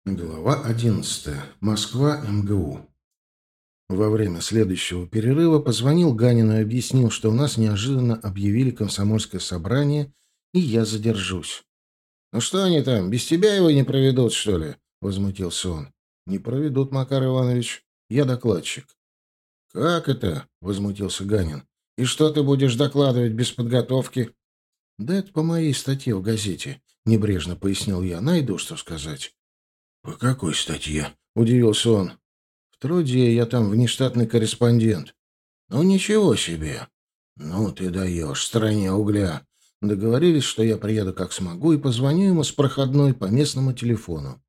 Глава 11. Москва, МГУ. Во время следующего перерыва позвонил Ганину и объяснил, что у нас неожиданно объявили комсомольское собрание, и я задержусь. «Ну что они там, без тебя его не проведут, что ли?» — возмутился он. «Не проведут, Макар Иванович. Я докладчик». «Как это?» — возмутился Ганин. «И что ты будешь докладывать без подготовки?» «Да это по моей статье в газете», — небрежно пояснил я. «Найду, что сказать». «По какой статье?» — удивился он. «В труде я там внештатный корреспондент». «Ну, ничего себе!» «Ну, ты даешь, стране угля». Договорились, что я приеду как смогу, и позвоню ему с проходной по местному телефону.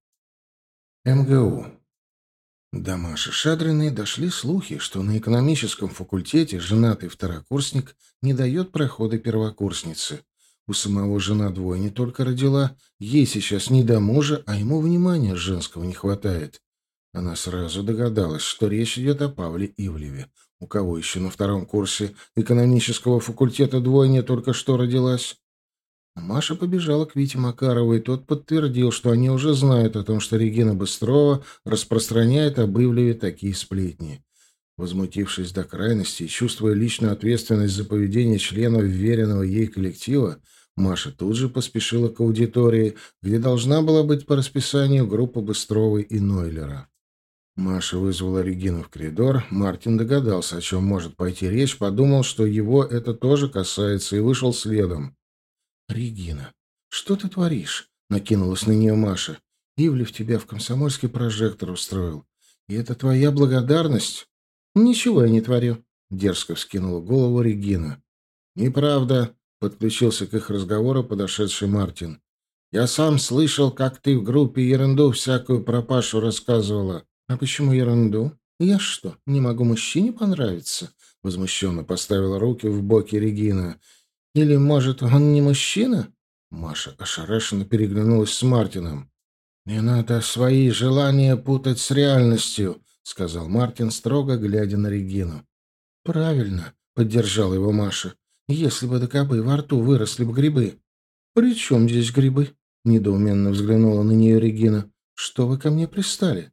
МГУ. До Маши Шадриной дошли слухи, что на экономическом факультете женатый второкурсник не дает прохода первокурснице. У самого жена двойни только родила, ей сейчас не до мужа, а ему внимания женского не хватает. Она сразу догадалась, что речь идет о Павле Ивлеве. У кого еще на втором курсе экономического факультета двойня только что родилась? Маша побежала к Вите Макарову, и тот подтвердил, что они уже знают о том, что Регина Быстрова распространяет об Ивлеве такие сплетни. Возмутившись до крайности и чувствуя личную ответственность за поведение членов вверенного ей коллектива, Маша тут же поспешила к аудитории, где должна была быть по расписанию группа Быстровой и Нойлера. Маша вызвала Регину в коридор. Мартин догадался, о чем может пойти речь, подумал, что его это тоже касается, и вышел следом. «Регина, что ты творишь?» — накинулась на нее Маша. «Ивлев тебя в комсомольский прожектор устроил. И это твоя благодарность?» «Ничего я не творю», — дерзко вскинула голову Регина. «Неправда», — подключился к их разговору подошедший Мартин. «Я сам слышал, как ты в группе ерунду всякую про Пашу рассказывала». «А почему ерунду? Я что, не могу мужчине понравиться?» — возмущенно поставила руки в боки Регина. «Или, может, он не мужчина?» Маша ошарашенно переглянулась с Мартином. «Не надо свои желания путать с реальностью», — сказал Мартин, строго глядя на Регину. «Правильно», — поддержала его Маша. «Если бы до кобы во рту выросли бы грибы». «При чем здесь грибы?» — недоуменно взглянула на нее Регина. «Что вы ко мне пристали?»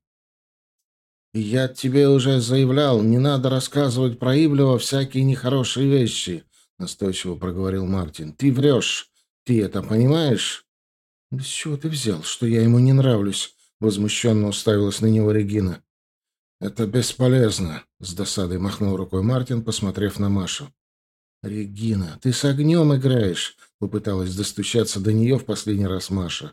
«Я тебе уже заявлял, не надо рассказывать про Ивлева всякие нехорошие вещи», — настойчиво проговорил Мартин. «Ты врешь. Ты это понимаешь?» «Да с чего ты взял, что я ему не нравлюсь?» — возмущенно уставилась на него Регина. «Это бесполезно», — с досадой махнул рукой Мартин, посмотрев на Машу. «Регина, ты с огнем играешь», — попыталась достучаться до нее в последний раз Маша.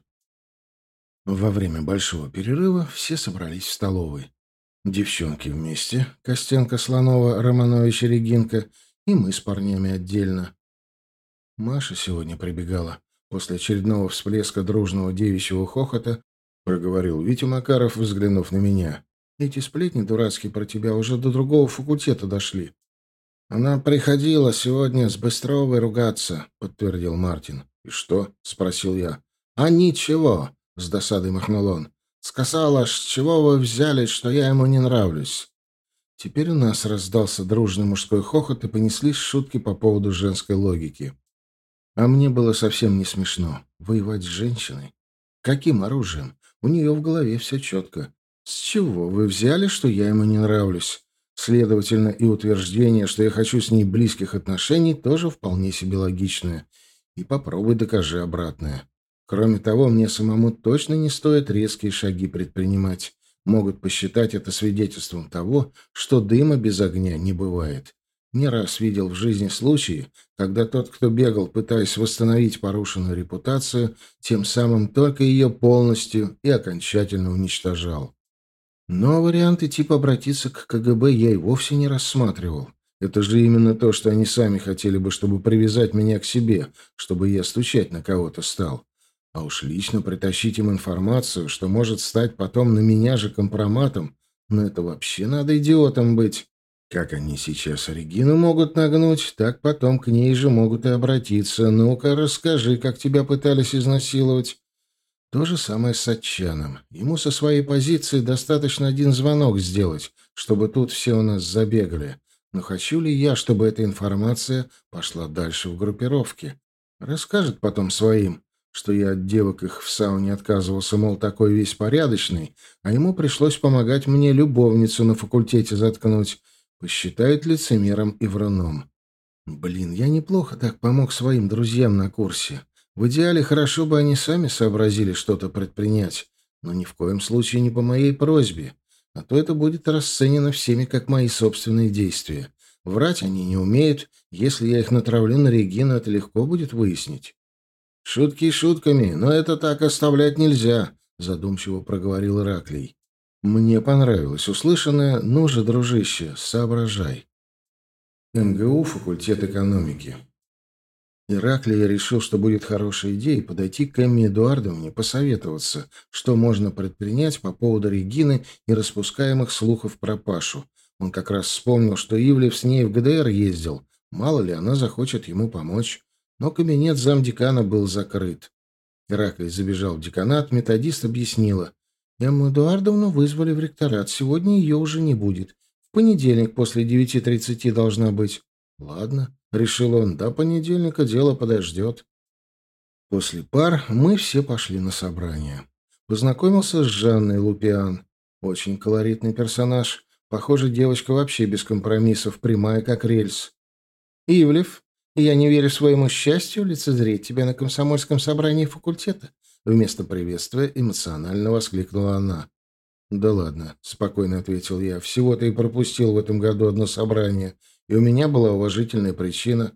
Во время большого перерыва все собрались в столовой. Девчонки вместе, Костенко, Слонова, Романович и Регинка, и мы с парнями отдельно. Маша сегодня прибегала. После очередного всплеска дружного девичьего хохота проговорил Витя Макаров, взглянув на меня. «Эти сплетни дурацкие про тебя уже до другого факультета дошли». «Она приходила сегодня с Быстровой ругаться», — подтвердил Мартин. «И что?» — спросил я. «А ничего», — с досадой махнул он. «Сказала, с чего вы взяли, что я ему не нравлюсь?» Теперь у нас раздался дружный мужской хохот, и понеслись шутки по поводу женской логики. А мне было совсем не смешно. Воевать с женщиной? Каким оружием? У нее в голове все четко. С чего вы взяли, что я ему не нравлюсь? Следовательно, и утверждение, что я хочу с ней близких отношений, тоже вполне себе логичное. И попробуй докажи обратное. Кроме того, мне самому точно не стоит резкие шаги предпринимать. Могут посчитать это свидетельством того, что дыма без огня не бывает. Не раз видел в жизни случаи, когда тот, кто бегал, пытаясь восстановить порушенную репутацию, тем самым только ее полностью и окончательно уничтожал. Но варианты типа обратиться к КГБ я и вовсе не рассматривал. Это же именно то, что они сами хотели бы, чтобы привязать меня к себе, чтобы я стучать на кого-то стал. А уж лично притащить им информацию, что может стать потом на меня же компроматом, ну это вообще надо идиотом быть. Как они сейчас Регину могут нагнуть, так потом к ней же могут и обратиться. Ну-ка, расскажи, как тебя пытались изнасиловать. То же самое с Отчаном. Ему со своей позиции достаточно один звонок сделать, чтобы тут все у нас забегали. Но хочу ли я, чтобы эта информация пошла дальше в группировке? Расскажет потом своим. что я от девок их в сауне отказывался, мол, такой весь порядочный, а ему пришлось помогать мне любовницу на факультете заткнуть, посчитают лицемером и вруном. Блин, я неплохо так помог своим друзьям на курсе. В идеале хорошо бы они сами сообразили что-то предпринять, но ни в коем случае не по моей просьбе, а то это будет расценено всеми как мои собственные действия. Врать они не умеют, если я их натравлю на Регину, это легко будет выяснить. «Шутки шутками, но это так оставлять нельзя», — задумчиво проговорил Ираклий. «Мне понравилось услышанное, ну же, дружище, соображай». МГУ, факультет экономики. Ираклий решил, что будет хорошей идеей подойти к Эмме Эдуардовне, посоветоваться, что можно предпринять по поводу Регины и распускаемых слухов про Пашу. Он как раз вспомнил, что Ивлев с ней в ГДР ездил. Мало ли, она захочет ему помочь. Но кабинет замдекана был закрыт. Ираклий забежал в деканат, методист объяснила. Эмму Эдуардовну вызвали в ректорат. Сегодня ее уже не будет. В понедельник после 9:30 должна быть. Ладно, решил он, до понедельника дело подождет. После пар мы все пошли на собрание. Познакомился с Жанной Лупиан. Очень колоритный персонаж. Похоже, девочка вообще без компромиссов, прямая как рельс. «Ивлев, я не верю своему счастью лицезреть тебя на комсомольском собрании факультета», вместо приветствия эмоционально воскликнула она. «Да ладно», — спокойно ответил я. «Всего-то и пропустил в этом году одно собрание, и у меня была уважительная причина».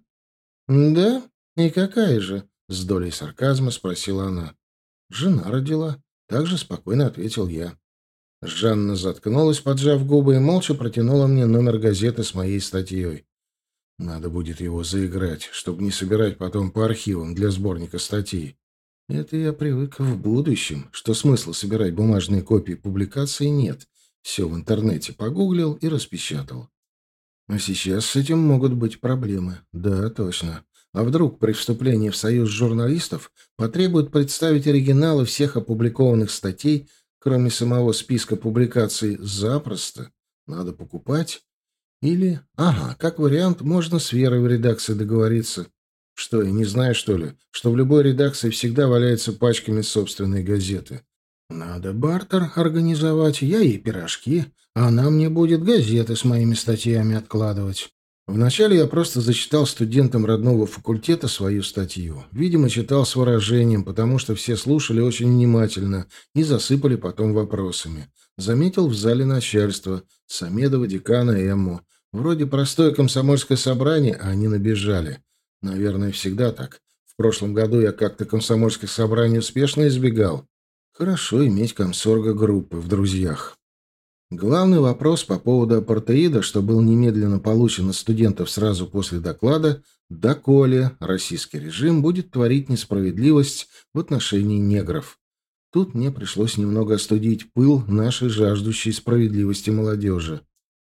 «Да? И какая же?» — с долей сарказма спросила она. «Жена родила», — также спокойно ответил я. Жанна заткнулась, поджав губы, и молча протянула мне номер газеты с моей статьей. Надо будет его заиграть, чтобы не собирать потом по архивам для сборника статей. Это я привык в будущем, что смысла собирать бумажные копии публикаций нет. Все в интернете погуглил и распечатал. А сейчас с этим могут быть проблемы. Да, точно. А вдруг при вступлении в союз журналистов потребуют представить оригиналы всех опубликованных статей, кроме самого списка публикаций, запросто? Надо покупать? Или, ага, как вариант, можно с Верой в редакции договориться. Что, я не знаю, что ли, что в любой редакции всегда валяются пачками собственной газеты. Надо бартер организовать, я ей пирожки, а она мне будет газеты с моими статьями откладывать. Вначале я просто зачитал студентам родного факультета свою статью. Видимо, читал с выражением, потому что все слушали очень внимательно и засыпали потом вопросами. Заметил в зале начальство, Самедова, декана, Эмму. Вроде простое комсомольское собрание, а они набежали. Наверное, всегда так. В прошлом году я как-то комсомольских собраний успешно избегал. Хорошо иметь комсорга группы в друзьях. Главный вопрос по поводу апартеида, что был немедленно получен от студентов сразу после доклада, доколе российский режим будет творить несправедливость в отношении негров. Тут мне пришлось немного остудить пыл нашей жаждущей справедливости молодежи.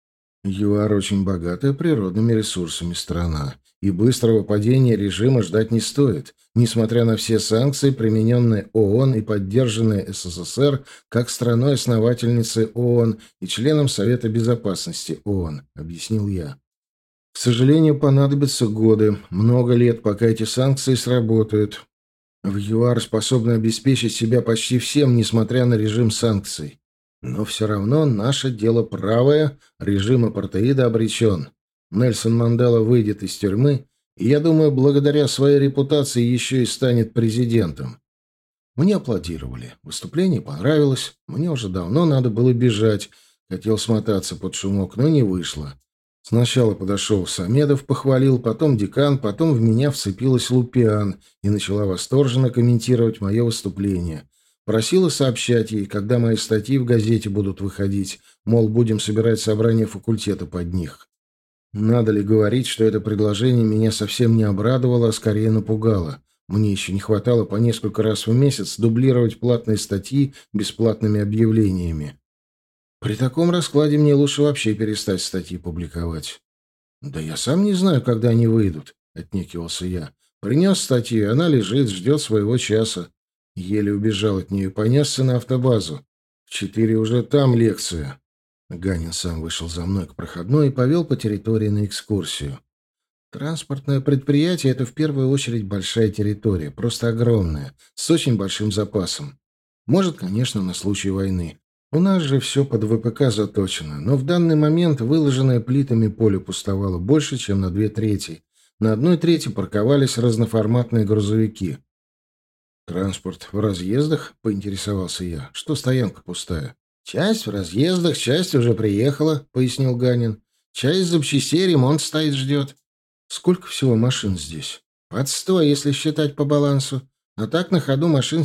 ЮАР очень богатая природными ресурсами страна, и быстрого падения режима ждать не стоит, несмотря на все санкции, примененные ООН и поддержанные СССР как страной-основательницей ООН и членом Совета Безопасности ООН, объяснил я. К сожалению, понадобятся годы, много лет, пока эти санкции сработают. В ЮАР способны обеспечить себя почти всем, несмотря на режим санкций. Но все равно наше дело правое, режим апартеида обречен. Нельсон Мандела выйдет из тюрьмы, и, я думаю, благодаря своей репутации еще и станет президентом. Мне аплодировали. Выступление понравилось. Мне уже давно надо было бежать. Хотел смотаться под шумок, но не вышло. Сначала подошел Самедов, похвалил, потом декан, потом в меня вцепилась Лупиан и начала восторженно комментировать мое выступление. Просила сообщать ей, когда мои статьи в газете будут выходить, мол, будем собирать собрание факультета под них. Надо ли говорить, что это предложение меня совсем не обрадовало, а скорее напугало. Мне еще не хватало по несколько раз в месяц дублировать платные статьи бесплатными объявлениями. При таком раскладе мне лучше вообще перестать статьи публиковать. «Да я сам не знаю, когда они выйдут», — отнекивался я. «Принес статью, она лежит, ждет своего часа». Еле убежал от нее и понесся на автобазу. В 4 уже там лекция. Ганин сам вышел за мной к проходной и повел по территории на экскурсию. Транспортное предприятие — это в первую очередь большая территория, просто огромная, с очень большим запасом. Может, конечно, на случай войны. У нас же все под ВПК заточено, но в данный момент выложенное плитами поле пустовало больше, чем на 2/3. На 1/3 парковались разноформатные грузовики. «Транспорт в разъездах?» — поинтересовался я. «Что стоянка пустая?» «Часть в разъездах, часть уже приехала», — пояснил Ганин. «Часть запчастей, ремонт стоит, ждет». «Сколько всего машин здесь?» «Под 100, если считать по балансу. А так на ходу машин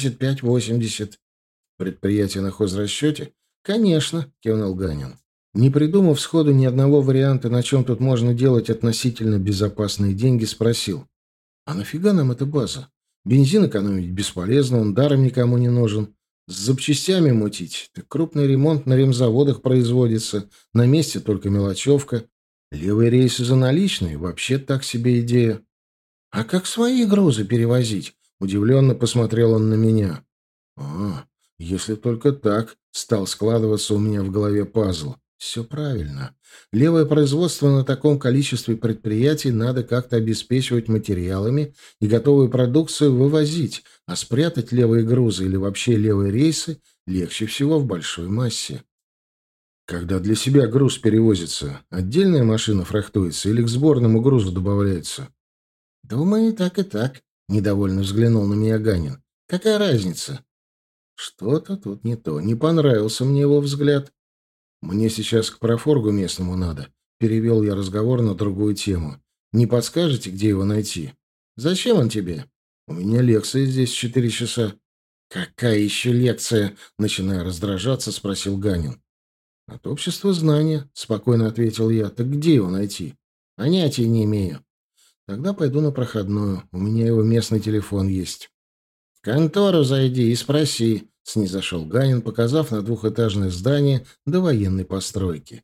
75-80». «Предприятие на хозрасчете?» «Конечно», — кивнул Ганин. Не придумав сходу ни одного варианта, на чем тут можно делать относительно безопасные деньги, спросил. «А нафига нам эта база? Бензин экономить бесполезно, он даром никому не нужен. С запчастями мутить. Так крупный ремонт на ремзаводах производится. На месте только мелочевка. Левые рейсы за наличные — вообще так себе идея». «А как свои грузы перевозить?» — удивленно посмотрел он на меня. «А, если только так», — стал складываться у меня в голове пазл. «Все правильно. Левое производство на таком количестве предприятий надо как-то обеспечивать материалами и готовую продукцию вывозить, а спрятать левые грузы или вообще левые рейсы легче всего в большой массе». «Когда для себя груз перевозится, отдельная машина фрахтуется или к сборному грузу добавляется?» «Думаю, так и так», — недовольно взглянул на меня Ганин. «Какая разница?» Что-то тут не то. Не понравился мне его взгляд. «Мне сейчас к профоргу местному надо». Перевел я разговор на другую тему. «Не подскажете, где его найти?» «Зачем он тебе?» «У меня лекция здесь в 4 часа». «Какая еще лекция?» Начиная раздражаться, спросил Ганин. «От общества знания», — спокойно ответил я. «Так где его найти?» «Понятия не имею». «Тогда пойду на проходную. У меня его местный телефон есть». «В контору зайди и спроси», — снизошел Ганин, показав на двухэтажное здание до военной постройки.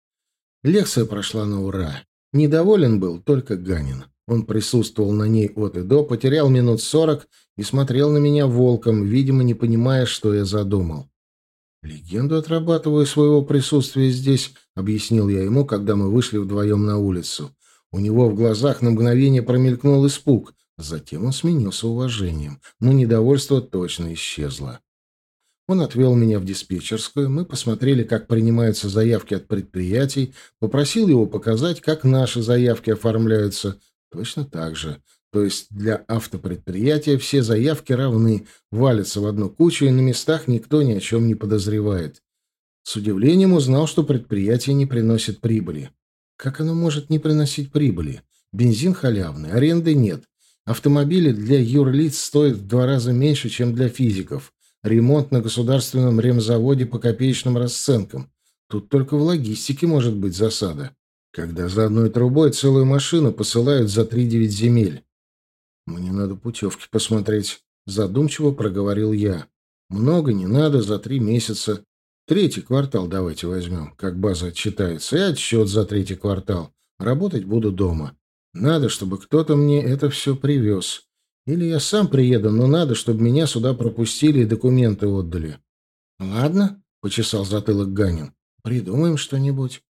Лекция прошла на ура. Недоволен был только Ганин. Он присутствовал на ней от и до, потерял минут 40 и смотрел на меня волком, видимо, не понимая, что я задумал. «Легенду отрабатываю своего присутствия здесь», — объяснил я ему, когда мы вышли вдвоем на улицу. У него в глазах на мгновение промелькнул испуг, затем он сменился уважением, но недовольство точно исчезло. Он отвел меня в диспетчерскую, мы посмотрели, как принимаются заявки от предприятий, попросил его показать, как наши заявки оформляются. Точно так же. То есть для автопредприятия все заявки равны, валятся в одну кучу, и на местах никто ни о чем не подозревает. С удивлением узнал, что предприятие не приносит прибыли. Как оно может не приносить прибыли? Бензин халявный, аренды нет. Автомобили для юрлиц стоят в 2 раза меньше, чем для физиков. Ремонт на государственном ремзаводе по копеечным расценкам. Тут только в логистике может быть засада. Когда за одной трубой целую машину посылают за 3-9 земель. «Мне надо путевки посмотреть», — задумчиво проговорил я. «Много не надо, за 3 месяца. 3-й квартал давайте возьмем, как база отчитается, и отсчет за 3-й квартал. Работать буду дома. Надо, чтобы кто-то мне это все привез. Или я сам приеду, но надо, чтобы меня сюда пропустили и документы отдали». «Ладно», — почесал затылок Ганин, — «придумаем что-нибудь».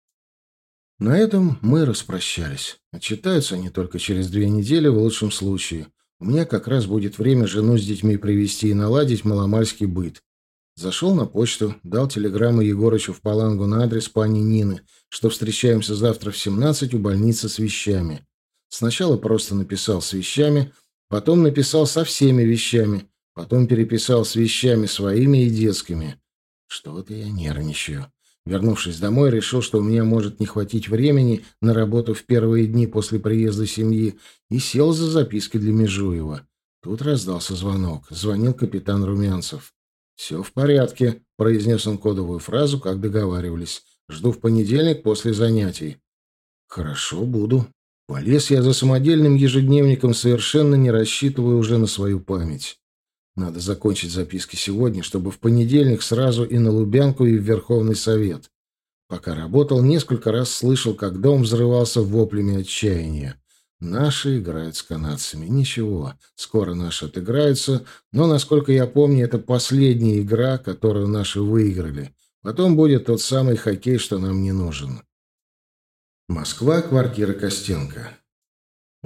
На этом мы распрощались. Отчитаются они только через 2 недели, в лучшем случае. У меня как раз будет время жену с детьми привезти и наладить маломальский быт. Зашел на почту, дал телеграмму Егорычу в Палангу на адрес пани Нины, что встречаемся завтра в 17 у больницы с вещами. Сначала просто написал с вещами, потом написал со всеми вещами, потом переписал с вещами своими и детскими. Что-то я нервничаю. Вернувшись домой, решил, что у меня может не хватить времени на работу в первые дни после приезда семьи, и сел за запиской для Межуева. Тут раздался звонок. Звонил капитан Румянцев. «Все в порядке», — произнес он кодовую фразу, как договаривались. «Жду в понедельник после занятий». «Хорошо, буду». Полез я за самодельным ежедневником, совершенно не рассчитывая уже на свою память. Надо закончить записки сегодня, чтобы в понедельник сразу и на Лубянку, и в Верховный Совет. Пока работал, несколько раз слышал, как дом взрывался воплями отчаяния. Наши играют с канадцами. Ничего, скоро наши отыграются, но, насколько я помню, это последняя игра, которую наши выиграли. Потом будет тот самый хоккей, что нам не нужен. Москва, квартира Костенко.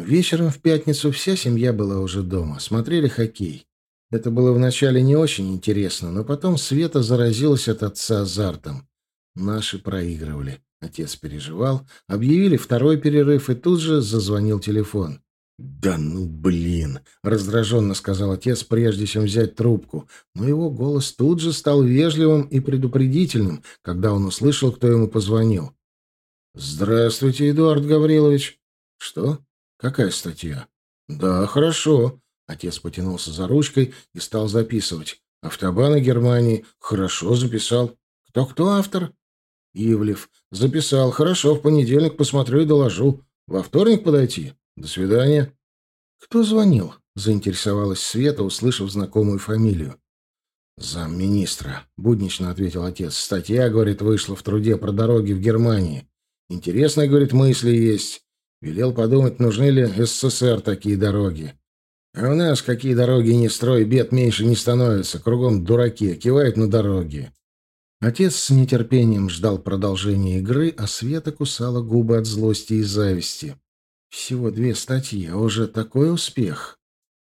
Вечером в пятницу вся семья была уже дома, смотрели хоккей. Это было вначале не очень интересно, но потом Света заразилась от отца азартом. Наши проигрывали. Отец переживал, объявили второй перерыв, и тут же зазвонил телефон. «Да ну, блин!» — раздраженно сказал отец, прежде чем взять трубку. Но его голос тут же стал вежливым и предупредительным, когда он услышал, кто ему позвонил. «Здравствуйте, Эдуард Гаврилович». «Что? Какая статья?» «Да, хорошо». Отец потянулся за ручкой и стал записывать. «Автобаны Германии». «Хорошо, записал». «Кто автор?» «Ивлев». «Записал. Хорошо, в понедельник посмотрю и доложу. Во вторник подойти? До свидания». «Кто звонил?» — заинтересовалась Света, услышав знакомую фамилию. «Замминистра», — буднично ответил отец. «Статья, говорит, вышла в труде про дороги в Германии. Интересные, говорит, мысли есть. Велел подумать, нужны ли СССР такие дороги. А у нас какие дороги не строй, бед меньше не становится. Кругом дураки, кивают на дороги». Отец с нетерпением ждал продолжения игры, а Света кусала губы от злости и зависти. Всего 2 статьи, а уже такой успех.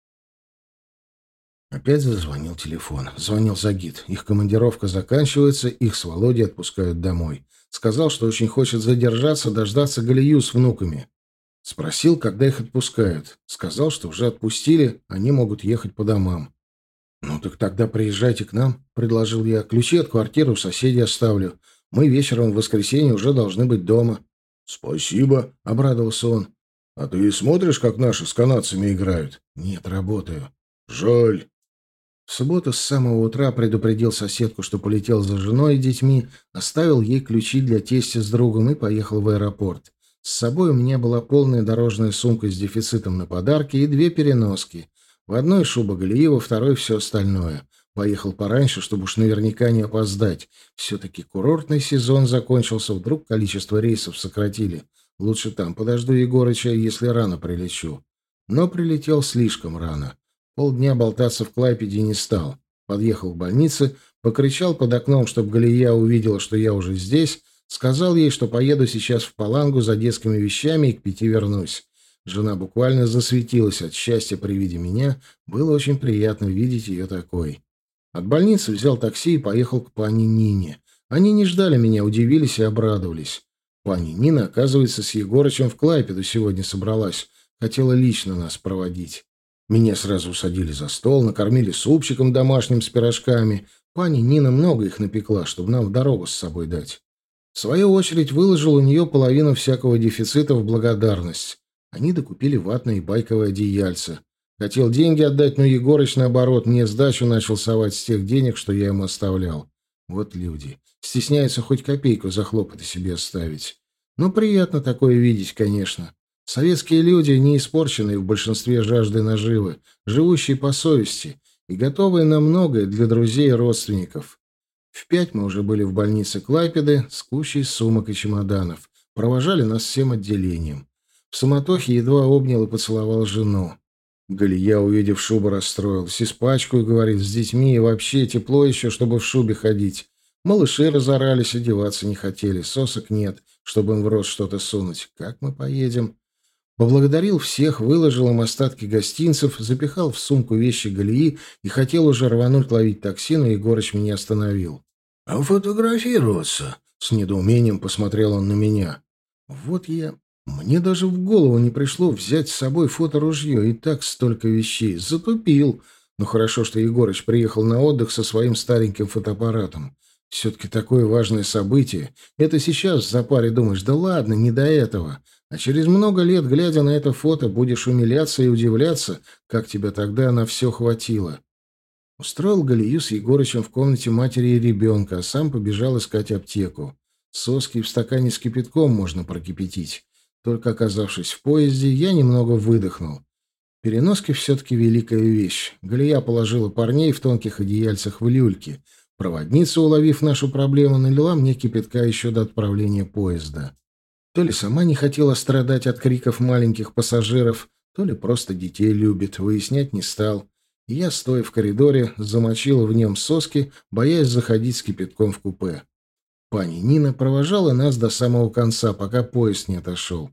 Опять зазвонил телефон. Звонил Загид. Их командировка заканчивается, их с Володей отпускают домой. Сказал, что очень хочет задержаться, дождаться Галию с внуками. Спросил, когда их отпускают. Сказал, что уже отпустили, они могут ехать по домам. «Ну так тогда приезжайте к нам», — предложил я. «Ключи от квартиры у соседей оставлю. Мы вечером в воскресенье уже должны быть дома». «Спасибо», — обрадовался он. «А ты смотришь, как наши с канадцами играют?» «Нет, работаю». «Жаль». В субботу с самого утра предупредил соседку, что полетел за женой и детьми, оставил ей ключи для тестя с другом и поехал в аэропорт. С собой у меня была полная дорожная сумка с дефицитом на подарки и 2 переноски. В одной шуба Галии, во второй все остальное. Поехал пораньше, чтобы уж наверняка не опоздать. Все-таки курортный сезон закончился, вдруг количество рейсов сократили. Лучше там подожду Егорыча, если рано прилечу. Но прилетел слишком рано. Полдня болтаться в Клайпеде не стал. Подъехал к больнице, покричал под окном, чтобы Галия увидела, что я уже здесь, сказал ей, что поеду сейчас в Палангу за детскими вещами и к 5 вернусь. Жена буквально засветилась от счастья при виде меня. Было очень приятно видеть ее такой. От больницы взял такси и поехал к пане Нине. Они не ждали меня, удивились и обрадовались. Пани Нина, оказывается, с Егорычем в Клайпеду сегодня собралась. Хотела лично нас проводить. Меня сразу усадили за стол, накормили супчиком домашним с пирожками. Пани Нина много их напекла, чтобы нам в дорогу с собой дать. В свою очередь выложил у нее половину всякого дефицита в благодарность. Они докупили ватные и байковые одеяльца. Хотел деньги отдать, но Егорыч, наоборот, мне сдачу начал совать с тех денег, что я ему оставлял. Вот люди. Стесняются хоть копейку за хлопоты себе оставить. Но приятно такое видеть, конечно. Советские люди, не испорченные в большинстве жаждой наживы, живущие по совести и готовые на многое для друзей и родственников. В 5 мы уже были в больнице Клайпеды с кучей сумок и чемоданов. Провожали нас всем отделением. В суматохе едва обнял и поцеловал жену. Галия, увидев шубу, расстроилась. Испачкаю, говорит, с детьми, и вообще тепло еще, чтобы в шубе ходить. Малыши разорались, одеваться не хотели, сосок нет, чтобы им в рот что-то сунуть. Как мы поедем? Поблагодарил всех, выложил им остатки гостинцев, запихал в сумку вещи Галии и хотел уже рвануть ловить такси, но Егорыч меня остановил. «А фотографироваться?» — с недоумением посмотрел он на меня. «Вот я... Мне даже в голову не пришло взять с собой фоторужье, и так столько вещей. Затупил. Но хорошо, что Егорыч приехал на отдых со своим стареньким фотоаппаратом. Все-таки такое важное событие. Это сейчас в запаре думаешь, да ладно, не до этого. А через много лет, глядя на это фото, будешь умиляться и удивляться, как тебя тогда на все хватило». Устроил Галию с Егорычем в комнате матери и ребенка, а сам побежал искать аптеку. Соски в стакане с кипятком можно прокипятить. Только оказавшись в поезде, я немного выдохнул. Переноски все-таки великая вещь. Галия положила парней в тонких одеяльцах в люльки. Проводница, уловив нашу проблему, налила мне кипятка еще до отправления поезда. То ли сама не хотела страдать от криков маленьких пассажиров, то ли просто детей любит, выяснять не стал. И я, стоя в коридоре, замочила в нем соски, боясь заходить с кипятком в купе. Пани Нина провожала нас до самого конца, пока поезд не отошел.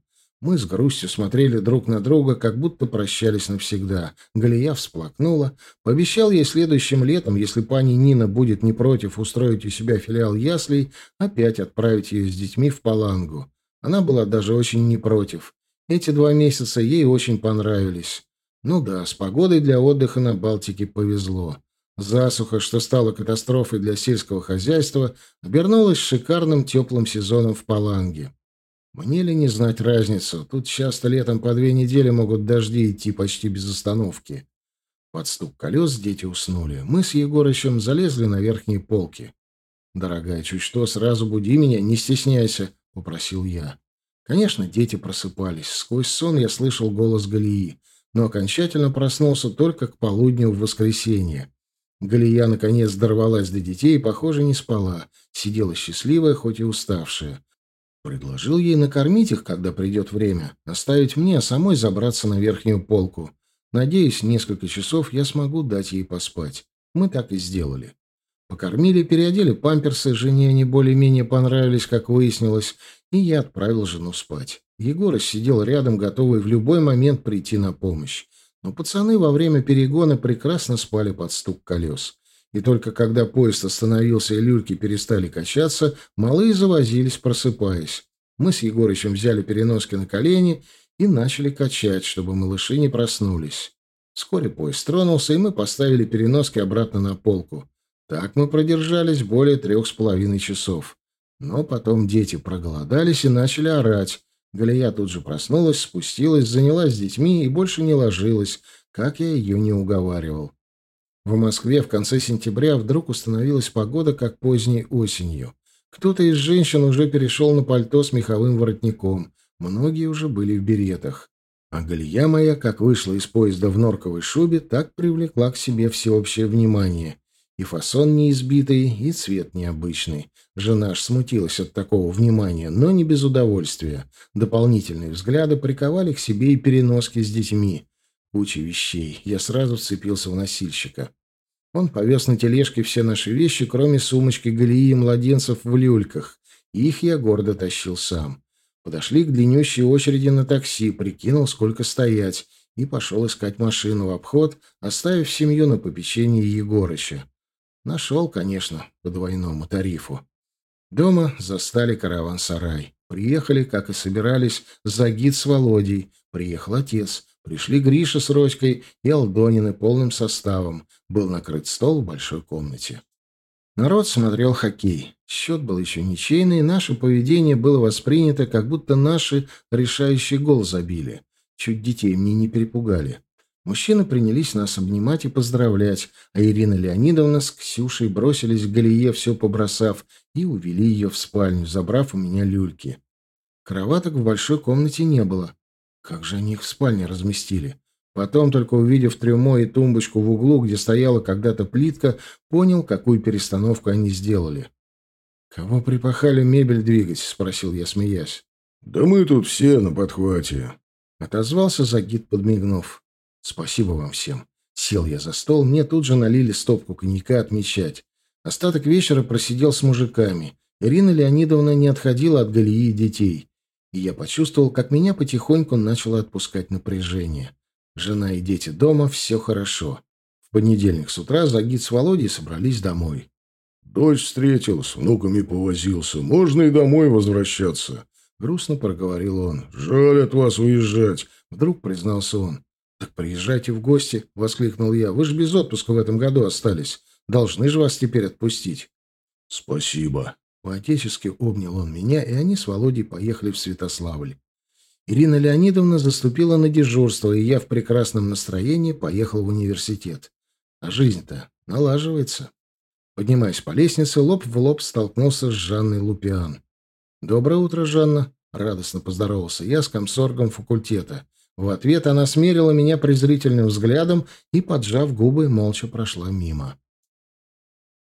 Мы с грустью смотрели друг на друга, как будто прощались навсегда. Галия всплакнула. Пообещал ей следующим летом, если пани Нина будет не против устроить у себя филиал яслей, опять отправить ее с детьми в Палангу. Она была даже очень не против. Эти 2 месяца ей очень понравились. Ну да, с погодой для отдыха на Балтике повезло. Засуха, что стала катастрофой для сельского хозяйства, обернулась шикарным теплым сезоном в Паланге. Мне ли не знать разницу? Тут часто летом по 2 недели могут дожди идти почти без остановки. Под стук колес дети уснули. Мы с Егорычем залезли на верхние полки. «Дорогая, чуть что, сразу буди меня, не стесняйся», — попросил я. Конечно, дети просыпались. Сквозь сон я слышал голос Галии, но окончательно проснулся только к полудню в воскресенье. Галия, наконец, дорвалась до детей и, похоже, не спала. Сидела счастливая, хоть и уставшая. Предложил ей накормить их, когда придет время, оставить мне, а самой забраться на верхнюю полку. Надеюсь, несколько часов я смогу дать ей поспать. Мы так и сделали. Покормили, переодели памперсы, жене они более-менее понравились, как выяснилось, и я отправил жену спать. Егорыч сидел рядом, готовый в любой момент прийти на помощь. Но пацаны во время перегона прекрасно спали под стук колес. И только когда поезд остановился и люльки перестали качаться, малые завозились, просыпаясь. Мы с Егорычем взяли переноски на колени и начали качать, чтобы малыши не проснулись. Вскоре поезд тронулся, и мы поставили переноски обратно на полку. Так мы продержались более 3,5 часов. Но потом дети проголодались и начали орать. Галия тут же проснулась, спустилась, занялась детьми и больше не ложилась, как я ее не уговаривал. В Москве в конце сентября вдруг установилась погода, как поздней осенью. Кто-то из женщин уже перешел на пальто с меховым воротником. Многие уже были в беретах. А Галия моя, как вышла из поезда в норковой шубе, так привлекла к себе всеобщее внимание. И фасон неизбитый, и цвет необычный. Жена аж смутилась от такого внимания, но не без удовольствия. Дополнительные взгляды приковали к себе и переноски с детьми. Куча вещей. Я сразу вцепился в носильщика. Он повез на тележке все наши вещи, кроме сумочки Галии и младенцев в люльках. Их я гордо тащил сам. Подошли к длиннющей очереди на такси, прикинул, сколько стоять, и пошел искать машину в обход, оставив семью на попечении Егорыча. Нашел, конечно, по двойному тарифу. Дома застали караван-сарай. Приехали, как и собирались, Загид с Володей. Приехал отец. Пришли Гриша с Родькой и Алдонины полным составом. Был накрыт стол в большой комнате. Народ смотрел хоккей. Счет был еще ничейный, и наше поведение было воспринято, как будто наши решающий гол забили. Чуть детей мне не перепугали. Мужчины принялись нас обнимать и поздравлять, а Ирина Леонидовна с Ксюшей бросились к Галие, все побросав, и увели ее в спальню, забрав у меня люльки. Кроваток в большой комнате не было. Как же они их в спальне разместили? Потом, только увидев трюмо и тумбочку в углу, где стояла когда-то плитка, понял, какую перестановку они сделали. «Кого припахали мебель двигать?» — спросил я, смеясь. «Да мы тут все на подхвате», — отозвался Загид, подмигнув. «Спасибо вам всем». Сел я за стол, мне тут же налили стопку коньяка отмечать. Остаток вечера просидел с мужиками. Ирина Леонидовна не отходила от Галии и детей. И я почувствовал, как меня потихоньку начало отпускать напряжение. Жена и дети дома, все хорошо. В понедельник с утра Загид с Володей собрались домой. «Дочь встретил, с внуками повозился. Можно и домой возвращаться», — грустно проговорил он. «Жаль от вас уезжать», — вдруг признался он. «Так приезжайте в гости», — воскликнул я. «Вы же без отпуска в этом году остались. Должны же вас теперь отпустить». «Спасибо». По-отечески обнял он меня, и они с Володей поехали в Святославль. Ирина Леонидовна заступила на дежурство, и я в прекрасном настроении поехал в университет. А жизнь-то налаживается. Поднимаясь по лестнице, лоб в лоб столкнулся с Жанной Лупиан. «Доброе утро, Жанна», — радостно поздоровался я с комсоргом факультета. В ответ она смерила меня презрительным взглядом и, поджав губы, молча прошла мимо.